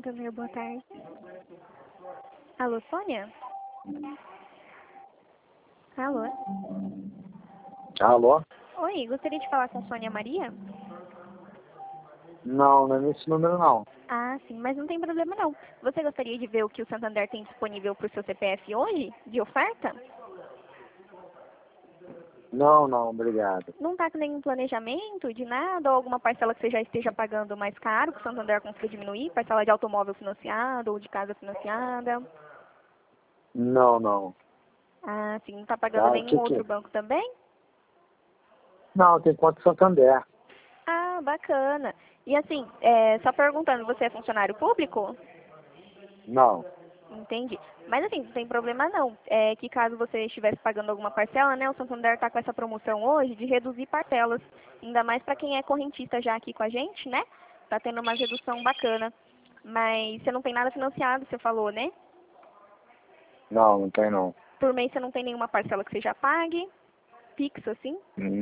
Santander, boa tarde. Alô, Sônia? Alô? Alô? Oi, gostaria de falar com a Sônia Maria? Não, não é nesse número não. Ah, sim, mas não tem problema não. Você gostaria de ver o que o Santander tem disponível para o seu CPF hoje, de oferta? Não, não, obrigado. Não está com nenhum planejamento de nada, ou alguma parcela que você já esteja pagando mais caro, que o Santander consiga diminuir, parcela de automóvel financiado ou de casa financiada? Não, não. Ah, sim, não está pagando Tá, nenhum outro banco também? Não, tem conta em Santander. Ah, bacana. E assim, só perguntando, você é funcionário público? Não. Entendi. Mas assim, não tem problema não. É que caso você estivesse pagando alguma parcela, né, o Santander está com essa promoção hoje de reduzir parcelas. Ainda mais para quem é correntista já aqui com a gente, né? Tá tendo uma redução bacana. Mas você não tem nada financiado, você falou, né? Não, não tem não. Por mês você não tem nenhuma parcela que você já pague? Fixo, assim?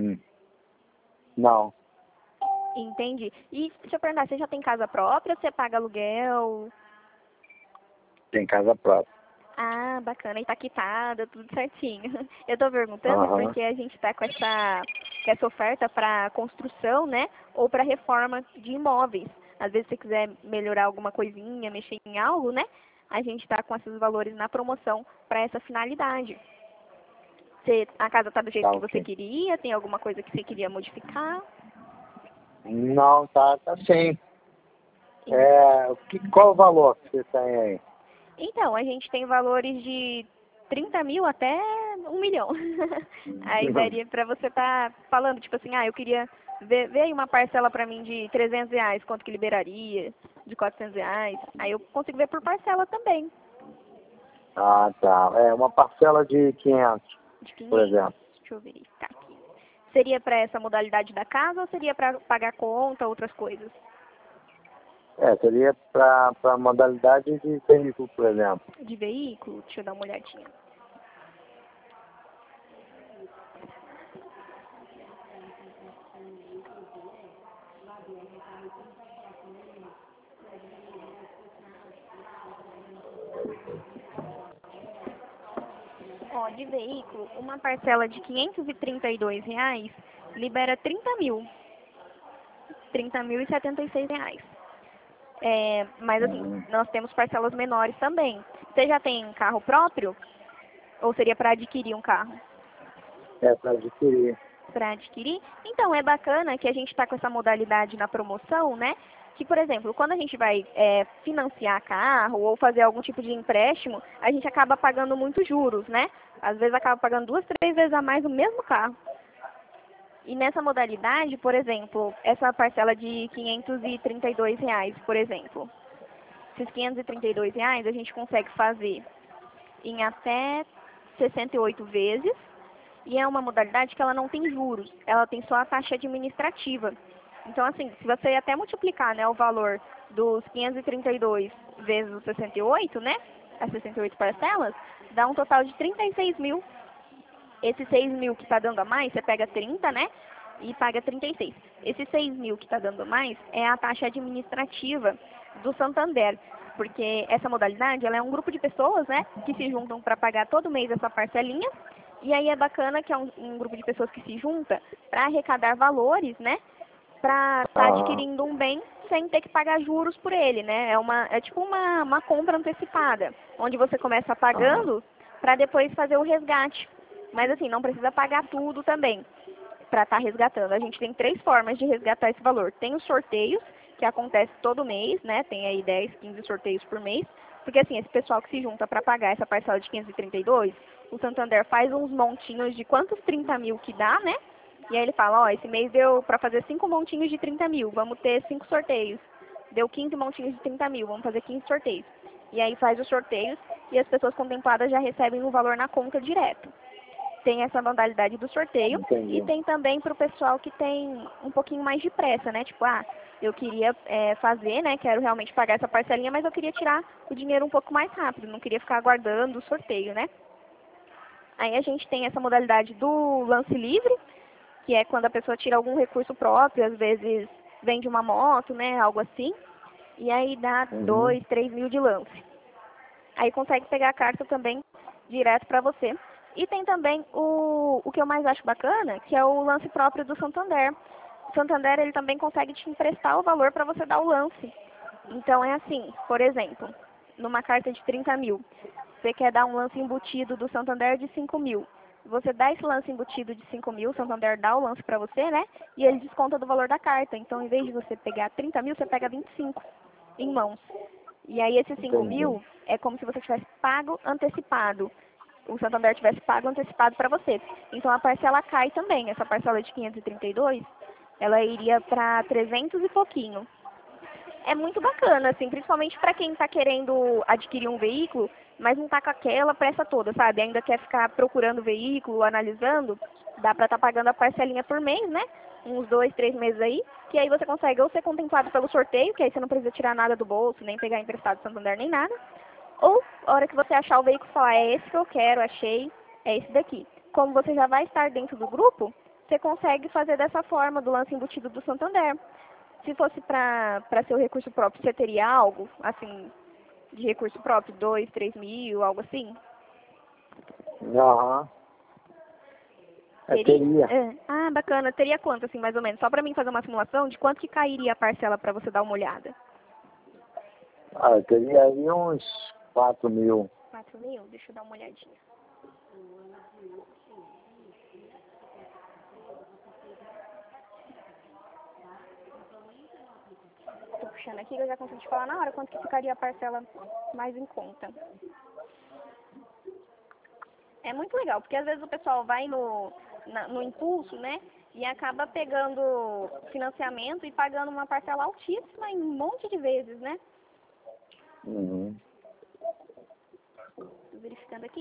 Não, Entendi. E deixa eu perguntar, você já tem casa própria? Você paga aluguel? tem casa própria. Ah, bacana. E tá quitada, tudo certinho. Eu tô perguntando Aham. porque a gente tá com essa oferta para construção, né? Ou para reforma de imóveis. Às vezes, se você quiser melhorar alguma coisinha, mexer em algo, né? A gente tá com esses valores na promoção para essa finalidade. A casa tá do jeito Tá que você ok. queria? Tem alguma coisa que você queria modificar? Não, tá sim. Qual o valor que você tem aí? Então, a gente tem valores de 30 mil até 1 milhão. Aí daria pra você estar falando, tipo assim, eu queria ver aí uma parcela pra mim de R$ 300, quanto que liberaria, de R$ 400. Aí eu consigo ver por parcela também, Ah, tá. É uma parcela de 500, de por 500. exemplo. Deixa eu verificar aqui. Seria pra essa modalidade da casa ou seria pra pagar conta, outras coisas? Seria para modalidade de veículo, por exemplo. De veículo? Deixa eu dar uma olhadinha. Ó, de veículo, uma parcela de R$ 532 libera 30 mil. R$ 30.076. Mas assim, nós temos parcelas menores também. Você já tem carro próprio? Ou seria para adquirir um carro? É para adquirir. Para adquirir? Então, é bacana que a gente está com essa modalidade na promoção, né? Que, por exemplo, quando a gente vai financiar carro ou fazer algum tipo de empréstimo, a gente acaba pagando muitos juros, né? Às vezes acaba pagando 2, 3 vezes a mais no mesmo carro. E nessa modalidade, por exemplo, essa parcela de R$ 532, por exemplo. Esses R$ 532 a gente consegue fazer em até 68 vezes. E é uma modalidade que ela não tem juros, ela tem só a taxa administrativa. Então, assim, se você até multiplicar, né, o valor dos 532 vezes os 68, né, as 68 parcelas, dá um total de 36 mil. Esses 6 mil que está dando a mais, você pega 30, né? E paga 36. Esses 6 mil que está dando a mais é a taxa administrativa do Santander. Porque essa modalidade, ela é um grupo de pessoas, né? Que se juntam para pagar todo mês essa parcelinha. E aí é bacana que é um grupo de pessoas que se junta para arrecadar valores, né? Para estar Aham. adquirindo um bem sem ter que pagar juros por ele, né? É tipo uma compra antecipada, onde você começa Aham. pagando para depois fazer o resgate. Mas assim, não precisa pagar tudo também para estar resgatando. A gente tem 3 formas de resgatar esse valor. Tem os sorteios, que acontece todo mês, né? Tem aí 10, 15 sorteios por mês. Porque assim, esse pessoal que se junta para pagar essa parcela de 532, o Santander faz uns montinhos de quantos 30 mil que dá, né? E aí ele fala, ó, esse mês deu para fazer 5 montinhos de 30 mil, vamos ter 5 sorteios. Deu 15 montinhos de 30 mil, vamos fazer 15 sorteios. E aí faz os sorteios e as pessoas contempladas já recebem o valor na conta direto. Tem essa modalidade do sorteio e Entendi. tem também para o pessoal que tem um pouquinho mais de pressa, né? Tipo, eu queria fazer, né? Quero realmente pagar essa parcelinha, mas eu queria tirar o dinheiro um pouco mais rápido, não queria ficar aguardando o sorteio, né? Aí a gente tem essa modalidade do lance livre, que é quando a pessoa tira algum recurso próprio, às vezes vende uma moto, né? Algo assim. E aí dá Uhum. 2, 3 mil de lance. Aí consegue pegar a carta também direto para você. E tem também o que eu mais acho bacana, que é o lance próprio do Santander. O Santander ele também consegue te emprestar o valor para você dar o lance. Então é assim, por exemplo, numa carta de 30 mil, você quer dar um lance embutido do Santander de 5 mil. Você dá esse lance embutido de 5 mil, o Santander dá o lance para você, né? E ele desconta do valor da carta. Então, em vez de você pegar 30 mil, você pega 25 em mãos. E aí, esses 5 Entendi. mil é como se você tivesse pago antecipado. O Santander tivesse pago antecipado para você. Então, a parcela cai também. Essa parcela de 532, ela iria para 300 e pouquinho. É muito bacana, assim, principalmente para quem está querendo adquirir um veículo, mas não está com aquela pressa toda, sabe? Ainda quer ficar procurando o veículo, analisando, dá para estar pagando a parcelinha por mês, né? Uns 2, 3 meses aí, que aí você consegue ou ser contemplado pelo sorteio, que aí você não precisa tirar nada do bolso, nem pegar emprestado do Santander, nem nada. Ou, a hora que você achar o veículo, falar, é esse que eu quero, achei, é esse daqui. Como você já vai estar dentro do grupo, você consegue fazer dessa forma, do lance embutido do Santander. Se fosse para seu recurso próprio, você teria algo, assim, de recurso próprio, 2, 3 mil, algo assim? Aham. Teria. É. Ah, bacana. Teria quanto, assim, mais ou menos? Só para mim fazer uma simulação de quanto que cairia a parcela para você dar uma olhada. Eu teria aí uns 4 mil. 4 mil? Deixa eu dar uma olhadinha. Tô puxando aqui que eu já consigo te falar na hora quanto que ficaria a parcela mais em conta. É muito legal, porque às vezes o pessoal vai no impulso, né? E acaba pegando financiamento e pagando uma parcela altíssima em um monte de vezes, né? Uhum. Tô verificando aqui.